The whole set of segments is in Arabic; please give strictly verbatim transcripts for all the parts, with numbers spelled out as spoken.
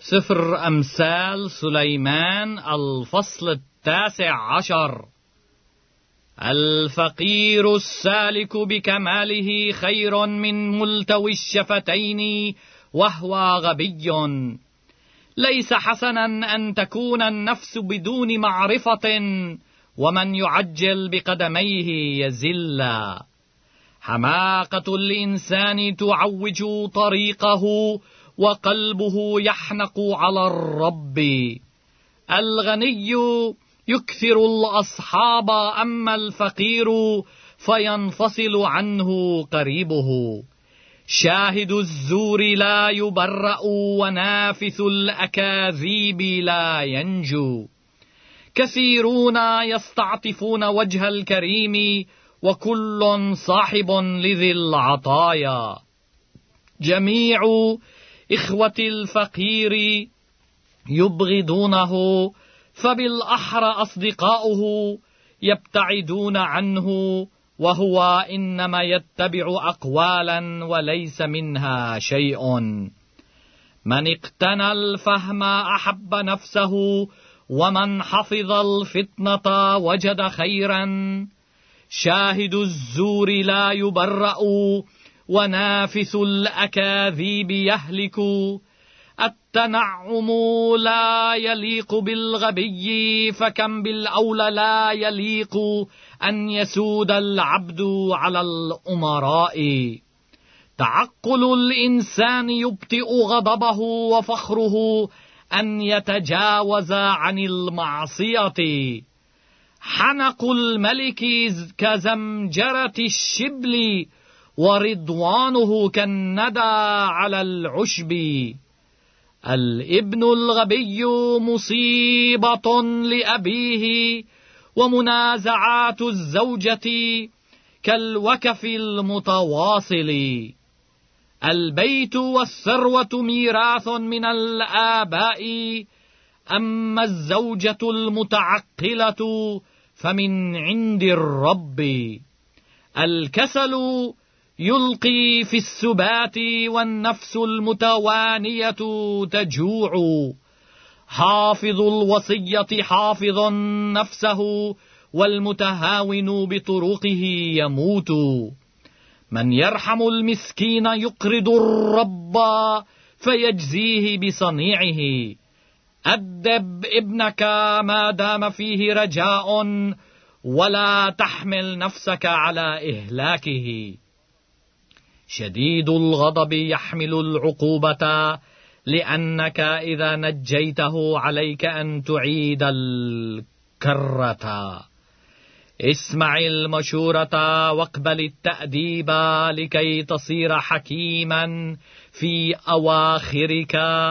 سفر أمثال سليمان الفصل التاسع عشر. الفقير السالك بكماله خير من ملتوي الشفتين وهو غبي. ليس حسنا أن تكون النفس بدون معرفة، ومن يعجل بقدميه يزل. حماقة الإنسان تعوج طريقه، وقلبه يحنق على الرب. الغني يكثر الأصحاب، أما الفقير فينفصل عنه قريبه. شاهد الزور لا يبرأ، ونافث الأكاذيب لا ينجو. كثيرون يستعطفون وجه الكريم، وكل صاحب لذي العطايا. جميع إخوة الفقير يبغضونه، فبالأحرى أصدقاؤه يبتعدون عنه، وهو إنما يتبع أقوالا وليس منها شيء. من اقتنى الفهم أحب نفسه، ومن حفظ الفتنة وجد خيرا. شاهد الزور لا يبرأ، ونافث الأكاذيب يهلك. التنعم لا يليق بالغبي، فكم بالأولى لا يليق أن يسود العبد على الأمراء. تعقل الإنسان يبطئ غضبه، وفخره أن يتجاوز عن المعصية. حنق الملك كزمجرة الشبل، ورضوانه كالندى على العشب. الابن الغبي مصيبة لأبيه، ومنازعات الزوجة كالوكف المتواصل. البيت والثروة ميراث من الآباء، أما الزوجة المتعقلة فمن عند الرب. الكسل يلقي في السبات، والنفس المتوانية تجوع. حافظ الوصية حافظ نفسه، والمتهاون بطرقه يموت. من يرحم المسكين يقرض الرب، فيجزيه بصنيعه. أدب ابنك ما دام فيه رجاء، ولا تحمل نفسك على إهلاكه. شديد الغضب يحمل العقوبة، لأنك إذا نجيته عليك أن تعيد الكرة. اسمع المشورة واقبل التأديب، لكي تصير حكيما في أواخرك.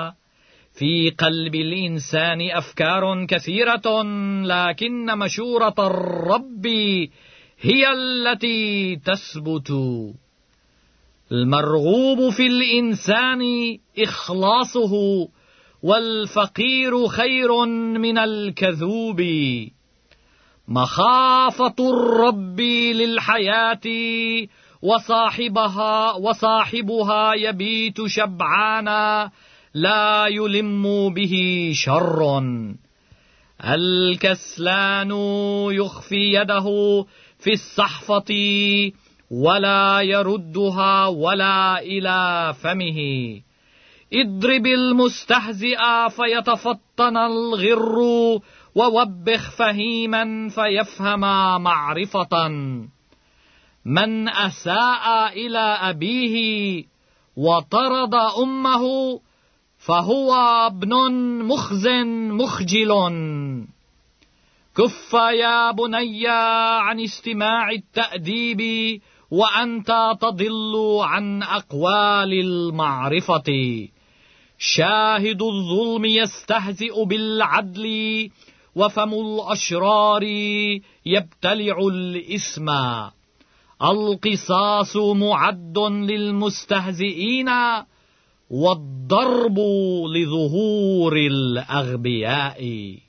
في قلب الإنسان أفكار كثيرة، لكن مشورة الرب هي التي تثبت. المرغوب في الإنسان إخلاصه، والفقير خير من الكذوب. مخافة الرب للحياة، وصاحبها وصاحبها يبيت شبعانا، لا يلم به شر. الكسلان يخفي يده في الصحفة، ولا يردها ولا إلى فمه. اضرب المستهزئ فيتفطن الغر، ووبخ فهيما فيفهم معرفة. من أساء إلى أبيه وطرد أمه، فهو ابن مخز مخجل. كف يا بني عن استماع التأديب، وأنت تضل عن أقوال المعرفة. شاهد الظلم يستهزئ بالعدل، وفم الأشرار يبتلع الإثم. القصاص معد للمستهزئين، والضرب لظهور الأغبياء.